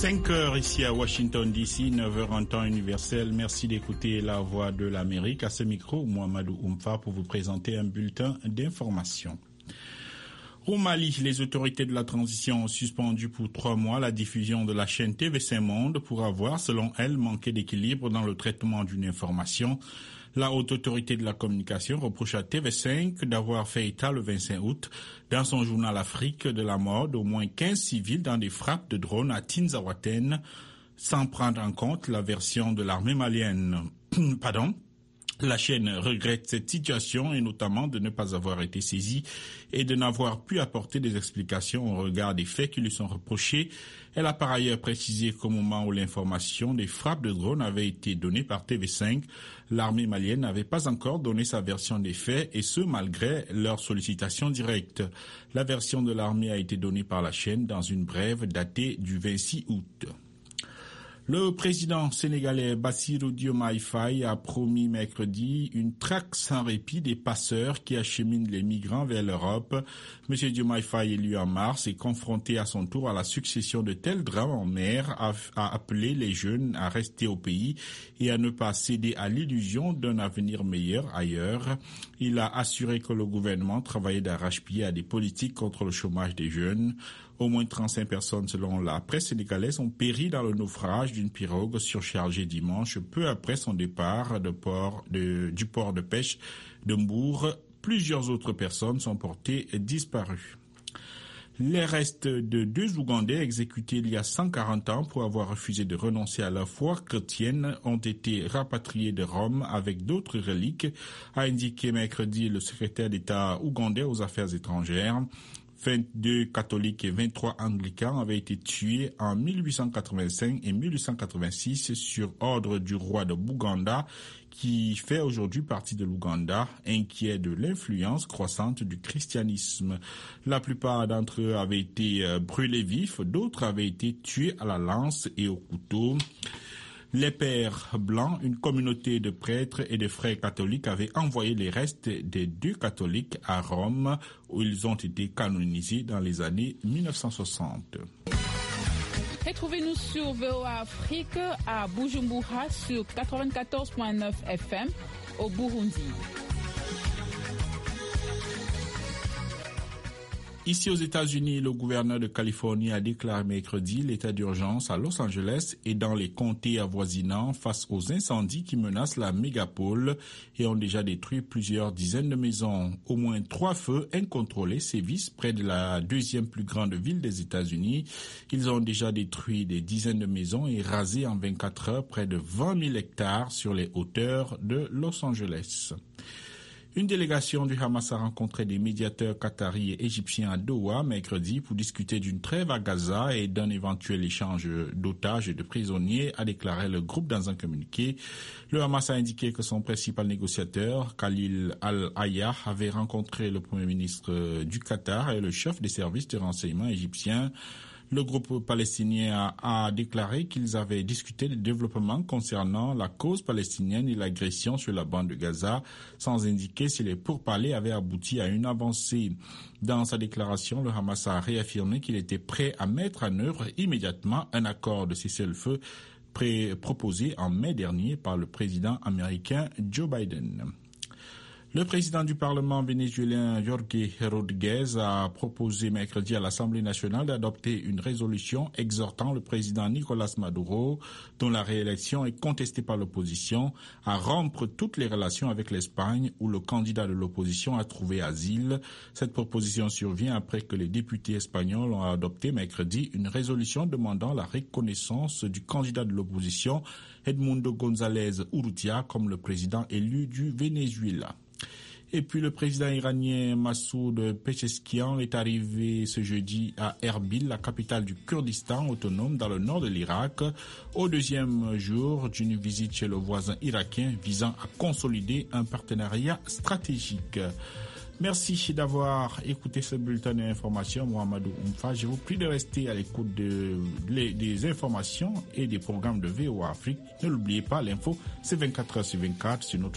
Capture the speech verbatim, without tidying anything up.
cinq heures ici à Washington D C, neuf heures en temps universel. Merci d'écouter La Voix de l'Amérique. À ce micro, Mohamedou Oumfa pour vous présenter un bulletin d'information. Au Mali, les autorités de la transition ont suspendu pour trois mois la diffusion de la chaîne T V cinq Monde pour avoir, selon elles, manqué d'équilibre dans le traitement d'une information. La haute autorité de la communication reproche à T V cinq d'avoir fait état le vingt-cinq août dans son journal Afrique de la mort d'au moins quinze civils dans des frappes de drones à Tinzaouaten, sans prendre en compte la version de l'armée malienne. Pardon. La chaîne regrette cette situation et notamment de ne pas avoir été saisie et de n'avoir pu apporter des explications au regard des faits qui lui sont reprochés. Elle a par ailleurs précisé qu'au moment où l'information des frappes de drones avait été donnée par T V cinq, l'armée malienne n'avait pas encore donné sa version des faits et ce malgré leur sollicitation directe. La version de l'armée a été donnée par la chaîne dans une brève datée du vingt-six août. Le président sénégalais Bassirou Diomaye Faye a promis mercredi une traque sans répit des passeurs qui acheminent les migrants vers l'Europe. M. Diomaye Faye, élu en mars, est confronté à son tour à la succession de tels drames en mer, a, a appelé les jeunes à rester au pays et à ne pas céder à l'illusion d'un avenir meilleur ailleurs. Il a assuré que le gouvernement travaillait d'arrache-pied à des politiques contre le chômage des jeunes. Au moins trente-cinq personnes, selon la presse sénégalaise, ont péri dans le naufrage d'une pirogue surchargée dimanche, peu après son départ de port de, du port de pêche de Mbour. Plusieurs autres personnes sont portées disparues. Les restes de deux Ougandais exécutés il y a cent quarante ans pour avoir refusé de renoncer à leur foi chrétienne ont été rapatriés de Rome avec d'autres reliques, a indiqué mercredi le secrétaire d'État ougandais aux Affaires étrangères. vingt-deux catholiques et vingt-trois anglicans avaient été tués en mille huit cent quatre-vingt-cinq et mille huit cent quatre-vingt-six sur ordre du roi de Bouganda, qui fait aujourd'hui partie de l'Ouganda, inquiet de l'influence croissante du christianisme. La plupart d'entre eux avaient été brûlés vifs, d'autres avaient été tués à la lance et au couteau. Les Pères Blancs, une communauté de prêtres et de frères catholiques, avaient envoyé les restes des deux catholiques à Rome, où ils ont été canonisés dans les années mille neuf cent soixante. Retrouvez-nous sur V O A Afrique à Bujumbura sur quatre-vingt-quatorze virgule neuf F M au Burundi. Ici aux États-Unis, le gouverneur de Californie a déclaré mercredi l'état d'urgence à Los Angeles et dans les comtés avoisinants face aux incendies qui menacent la mégapole et ont déjà détruit plusieurs dizaines de maisons. Au moins trois feux incontrôlés sévissent près de la deuxième plus grande ville des États-Unis. Ils ont déjà détruit des dizaines de maisons et rasé en vingt-quatre heures près de vingt mille hectares sur les hauteurs de Los Angeles. Une délégation du Hamas a rencontré des médiateurs qataris et égyptiens à Doha mercredi pour discuter d'une trêve à Gaza et d'un éventuel échange d'otages et de prisonniers, a déclaré le groupe dans un communiqué. Le Hamas a indiqué que son principal négociateur, Khalil Al-Hayya, avait rencontré le premier ministre du Qatar et le chef des services de renseignement égyptiens. Le groupe palestinien a, a déclaré qu'ils avaient discuté des développements concernant la cause palestinienne et l'agression sur la bande de Gaza, sans indiquer si les pourparlers avaient abouti à une avancée. Dans sa déclaration, le Hamas a réaffirmé qu'il était prêt à mettre en œuvre immédiatement un accord de cessez-le-feu proposé en mai dernier par le président américain Joe Biden. Le président du Parlement vénézuélien Jorge Rodríguez a proposé mercredi à l'Assemblée nationale d'adopter une résolution exhortant le président Nicolás Maduro, dont la réélection est contestée par l'opposition, à rompre toutes les relations avec l'Espagne où le candidat de l'opposition a trouvé asile. Cette proposition survient après que les députés espagnols ont adopté mercredi une résolution demandant la reconnaissance du candidat de l'opposition, Edmundo González Urrutia, comme le président élu du Venezuela. Et puis le président iranien Massoud Pezeshkian est arrivé ce jeudi à Erbil, la capitale du Kurdistan autonome dans le nord de l'Irak, au deuxième jour d'une visite chez le voisin irakien visant à consolider un partenariat stratégique. Merci d'avoir écouté ce bulletin d'information. Mohamedou Oumfa, je vous prie de rester à l'écoute de, de, des informations et des programmes de V O A Afrique. Ne l'oubliez pas, l'info, c'est vingt-quatre heures sur vingt-quatre sur notre